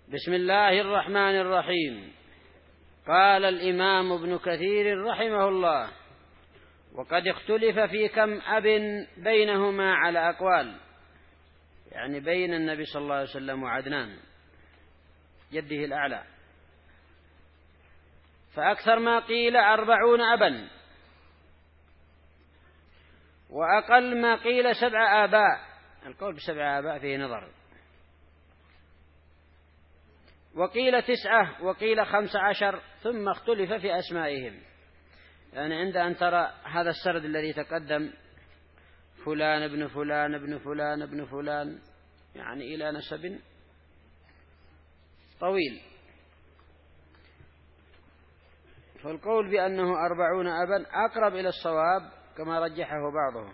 بسم الله الرحمن الرحيم. قال الإمام ابن كثير رحمه الله: وقد اختلف في كم أب بينهما على أقوال، يعني بين النبي صلى الله عليه وسلم وعدنان جده الأعلى، فأكثر ما قيل 40 أبا، وأقل ما قيل 7 آباء. القول ب7 آباء فيه نظر، وقيل 9 وقيل 15، ثم اختلف في أسمائهم. يعني عند أن ترى هذا السرد الذي تقدم، فلان ابن فلان ابن فلان ابن فلان، يعني إلى نسب طويل، فالقول بأنه 40 أبا أقرب إلى الصواب كما رجحه بعضهم.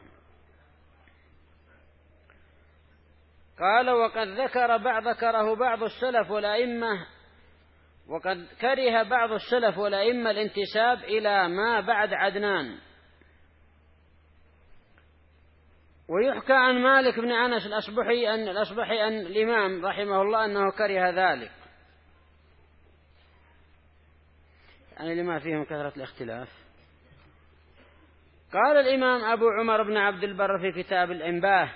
قال: وقد ذكره بعض السلف والأئمة، وقد كره بعض السلف والأئمة الانتساب إلى ما بعد عدنان. ويحكى عن مالك بن أنس الأصبحي أن الإمام رحمه الله أنه كره ذلك، يعني لما فيهم كثرة الاختلاف. قال الإمام أبو عمر بن عبد البر في كتاب الإنباه: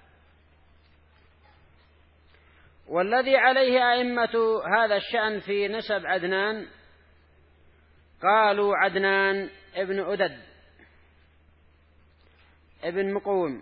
والذي عليه أئمة هذا الشأن في نسب عدنان، قالوا: عدنان ابن أدد ابن مقوم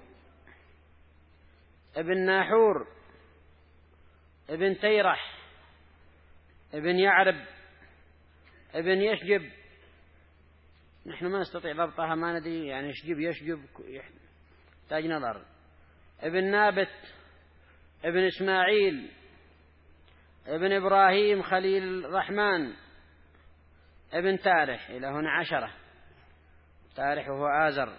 ابن ناحور ابن تيرح ابن يعرب ابن يشجب. نحن ما نستطيع ضبطها، ما ندري يعني يشجب يحتاج نظر. ابن نابت ابن إسماعيل ابن إبراهيم خليل الرحمن ابن تارح، إلى هنا 10. تارح وهو آزر.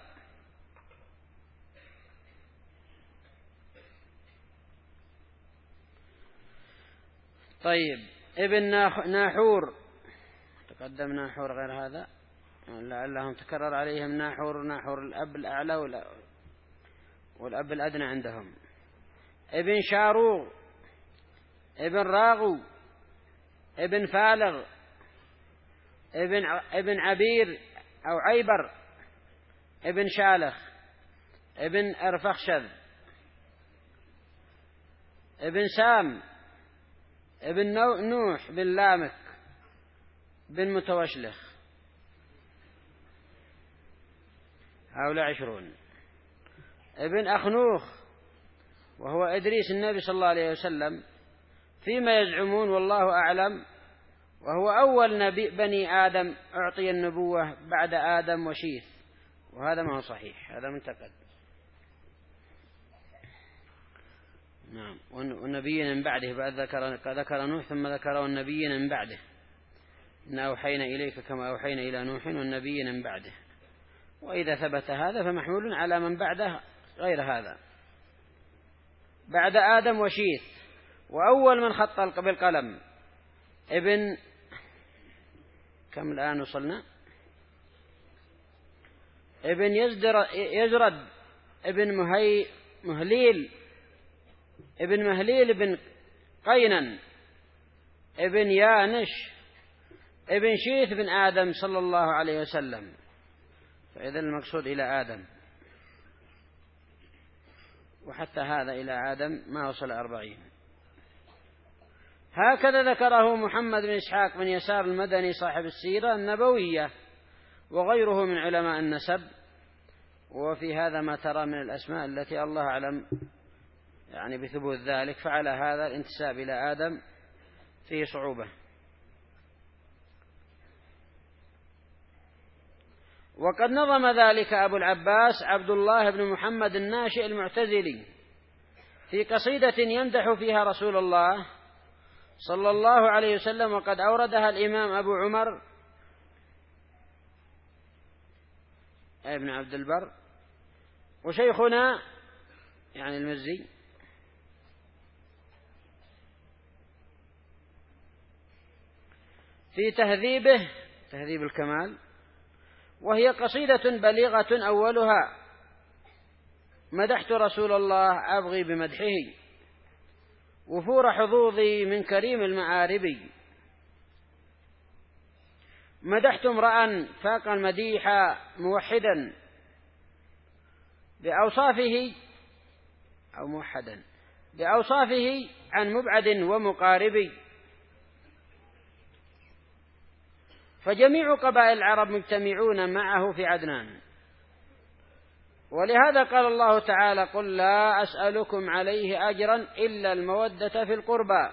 طيب، ابن ناحور، تقدم ناحور غير هذا، لعلهم تكرر عليهم ناحور الأب الأعلى والأب الأدنى عندهم. ابن شاروغ ابن راغو ابن فالغ ابن عبير أو عيبر ابن شالخ ابن أرفخشذ ابن سام ابن نوح بن لامك بن متوشلخ. هؤلاء 20. ابن أخنوخ وهو إدريس النبي صلى الله عليه وسلم فيما يزعمون، والله أعلم، وهو أول نبي بني آدم أعطي النبوة بعد آدم وشيث، وهذا ما هو صحيح، هذا منتقد. نعم. والنبيين من بعده، بعد ذكر نوح ثم ذكر النبيين من بعده: إن أوحينا إليك كما أوحينا إلى نوح والنبيين من بعده. وإذا ثبت هذا فمحمول على من بعده غير هذا، بعد آدم وشيث. وأول من خط بالقلم ابن كم الآن وصلنا؟ ابن يزرد ابن مهليل ابن قينن ابن يانش ابن شيث بن آدم صلى الله عليه وسلم. فإذا المقصود إلى آدم، وحتى هذا إلى آدم ما وصل 40. هكذا ذكره محمد بن إسحاق بن يسار المدني صاحب السيرة النبوية وغيره من علماء النسب. وفي هذا ما ترى من الأسماء التي الله أعلم يعني بثبوت ذلك، فعلى هذا الانتساب إلى آدم فيه صعوبة. وقد نظم ذلك أبو العباس عبد الله بن محمد الناشئ المعتزلي في قصيدة يمدح فيها رسول الله صلى الله عليه وسلم، وقد أوردها الإمام أبو عمر ابن عبد البر وشيخنا يعني المزي في تهذيب الكمال، وهي قصيدة بليغة أولها: مدحت رسول الله أبغي بمدحه، وفور حظوظي من كريم المآرب. مدحت امرأ فاق المديح موحدا بأوصافه أو موحدا بأوصافه عن مبعد ومقارب. فجميع قبائل العرب مجتمعون معه في عدنان، ولهذا قال الله تعالى: قل لا أسألكم عليه أجرا إلا المودة في القربى.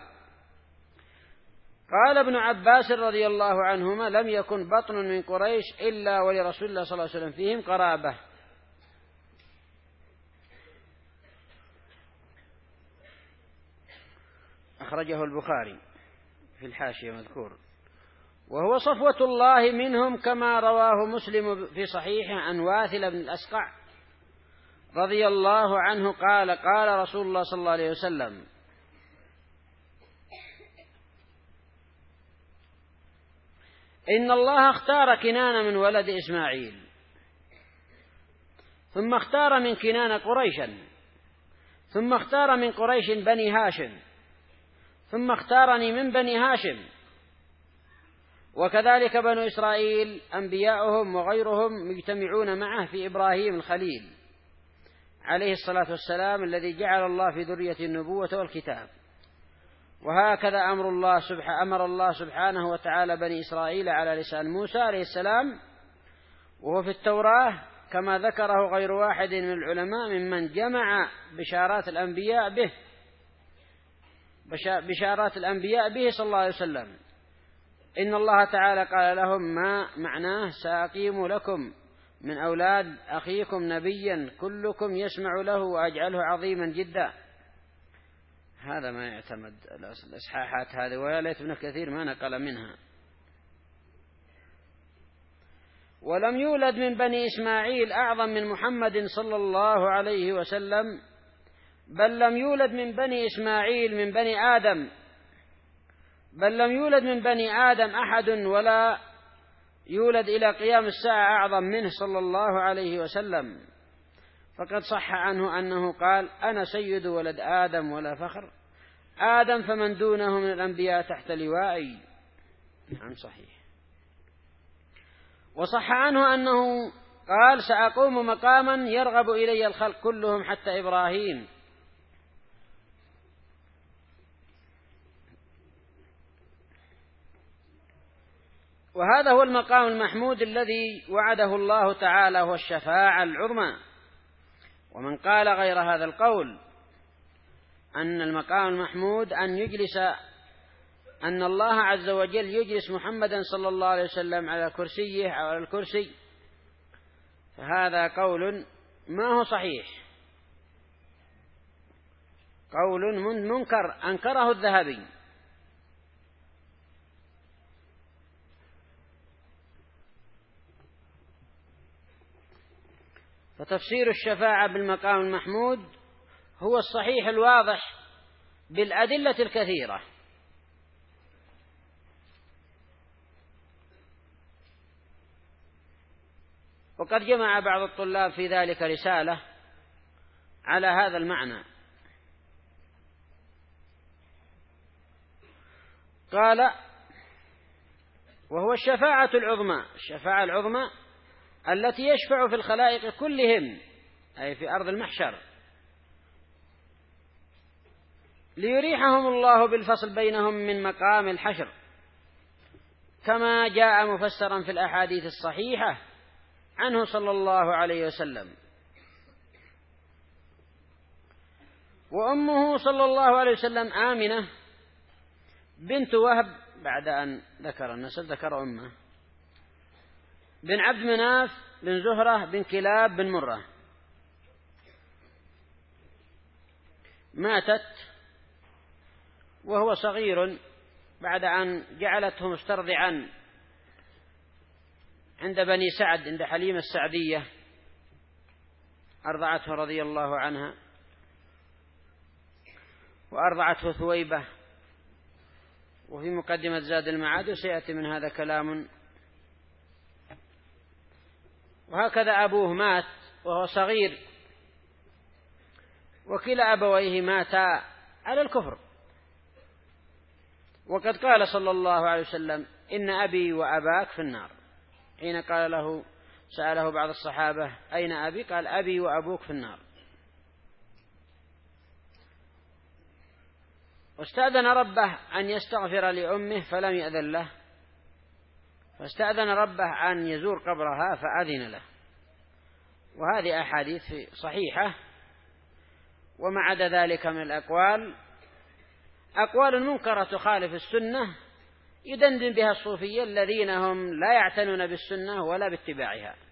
قال ابن عباس رضي الله عنهما: لم يكن بطن من قريش إلا ولرسول الله صلى الله عليه وسلم فيهم قرابة. أخرجه البخاري في الحاشية مذكور. وهو صفوة الله منهم، كما رواه مسلم في صحيحه عن واثل بن الأسقع رضي الله عنه قال: قال رسول الله صلى الله عليه وسلم: إن الله اختار كنانة من ولد إسماعيل، ثم اختار من كنانة قريشا، ثم اختار من قريش بني هاشم، ثم اختارني من بني هاشم. وكذلك بنو إسرائيل أنبياؤهم وغيرهم مجتمعون معه في إبراهيم الخليل عليه الصلاة والسلام، الذي جعل الله في ذرية النبوة والكتاب. وهكذا أمر الله سبحانه وتعالى بني إسرائيل على لسان موسى عليه السلام، وهو في التوراة، كما ذكره غير واحد من العلماء ممن جمع بشارات الأنبياء به صلى الله عليه وسلم. إن الله تعالى قال لهم: ما معناه سأقيم لكم من أولاد أخيكم نبيا كلكم يسمع له وأجعله عظيما جدا. هذا ما يعتمد الإصحاحات هذه، ويا ليت ابن كثير ما نقل منها. ولم يولد من بني إسماعيل أعظم من محمد صلى الله عليه وسلم، بل لم يولد من بني إسماعيل بل لم يولد من بني آدم أحد، ولا يولد إلى قيام الساعة أعظم منه صلى الله عليه وسلم. فقد صح عنه أنه قال: أنا سيد ولد آدم ولا فخر، آدم فمن دونه من الأنبياء تحت لوائي. نعم صحيح. وصح عنه أنه قال: سأقوم مقاما يرغب إلي الخلق كلهم حتى إبراهيم. وهذا هو المقام المحمود الذي وعده الله تعالى، هو الشفاعة العظمى. ومن قال غير هذا القول، أن المقام المحمود أن الله عز وجل يجلس محمدا صلى الله عليه وسلم على كرسيه أو على الكرسي، فهذا قول ما هو صحيح، قول منكر أنكره الذهبي. فتفسير الشفاعة بالمقام المحمود هو الصحيح الواضح بالأدلة الكثيرة. وقد جمع بعض الطلاب في ذلك رسالة على هذا المعنى. قال: وهو الشفاعة العظمى التي يشفع في الخلائق كلهم، أي في أرض المحشر، ليريحهم الله بالفصل بينهم من مقام الحشر، كما جاء مفسرا في الأحاديث الصحيحة عنه صلى الله عليه وسلم. وأمه صلى الله عليه وسلم آمنة بنت وهب، بعد أن ذكر النسب ذكر أمه، بن عبد مناف بن زهرة بن كلاب بن مرة، ماتت وهو صغير بعد أن جعلته مسترضعا عند بني سعد، عند حليمة السعدية، أرضعته رضي الله عنها، وأرضعته ثويبة. وفي مقدمة زاد المعاد وسيأتي من هذا كلام. وهكذا أبوه مات وهو صغير، وكلا أبويه ماتا على الكفر، وقد قال صلى الله عليه وسلم إن أبي وأباك في النار، حين قال له سأله بعض الصحابة أين أبي؟ قال أبي وأبوك في النار. واستأذن ربه أن يستغفر لأمه فلم يأذن له، فاستأذن ربه أن يزور قبرها فأذن له. وهذه أحاديث صحيحة. وما عدا ذلك من الأقوال أقوال منكرة تخالف السنة يدندن بها الصوفية الذين هم لا يعتنون بالسنة ولا باتباعها.